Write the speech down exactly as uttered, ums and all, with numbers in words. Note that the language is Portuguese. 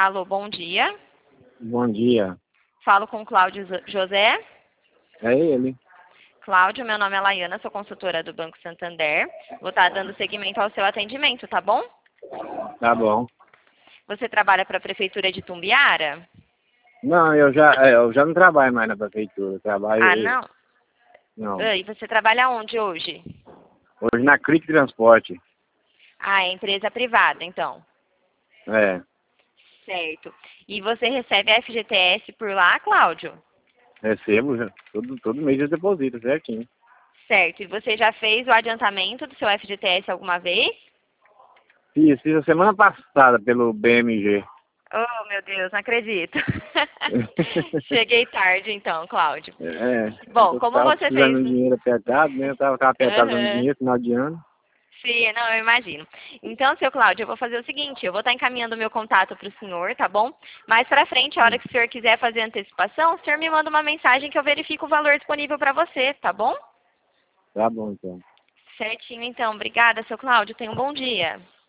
Alô, bom dia. Bom dia. Falo com Cláudio Zo- José. É ele? Cláudio, meu nome é Laiana, sou consultora do Banco Santander. Vou estar dando seguimento ao seu atendimento, tá bom? Tá bom. Você trabalha para a Prefeitura de Tumbiara? Não, eu já, é, eu já não trabalho mais na prefeitura. Eu Ah, trabalho. não? Não. Ah, E você trabalha onde hoje? Hoje na Cric Transporte. Ah, é empresa privada, então. É. Certo. E você recebe a F G T S por lá, Cláudio? Recebo já. Todo, todo mês eu deposito, certinho. Certo. E você já fez o adiantamento do seu F G T S alguma vez? Fiz, fiz a semana passada pelo B M G. Oh, meu Deus, não acredito. Cheguei tarde, então, Cláudio. É. Bom, Eu como tava você precisando fez... de dinheiro apertado, né? Eu tava, tava apertado no Aham. dinheiro, final de ano. Sim, não, eu imagino. Então, seu Cláudio, eu vou fazer o seguinte, eu vou estar encaminhando o meu contato para o senhor, tá bom? Mais pra frente, a hora que o senhor quiser fazer antecipação, o senhor me manda uma mensagem que eu verifico o valor disponível para você, tá bom? Tá bom, então. Certinho, então. Obrigada, seu Cláudio. Tenha um bom dia.